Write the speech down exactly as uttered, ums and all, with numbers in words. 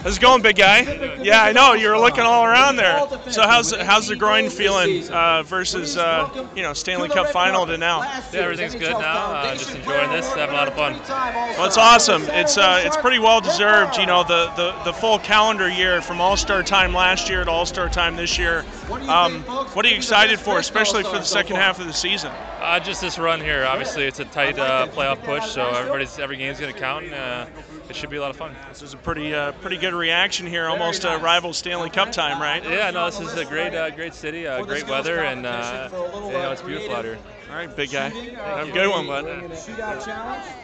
How's it going, big guy? Yeah, I know you're looking all around there. So how's how's the groin feeling uh, versus uh, you know Stanley Cup final to now? Yeah, everything's good now. Uh, just enjoying this, having a lot of fun. Well, it's awesome. It's uh, it's pretty well deserved. You know, the, the, the full calendar year from All-Star time last year to All-Star time this year. Um, what are you excited for, especially for the second half of the season? Uh, just this run here. Obviously, it's a tight uh, playoff push, so everybody's every game's going to count. And, uh, it should be a lot of fun. This is a pretty uh, pretty good reaction here, almost a rival Stanley Cup time, right? Yeah, no, this is a great uh, great city, uh, great weather, and uh, you know, it's beautiful out here. All right, big guy. Have a good one, bud.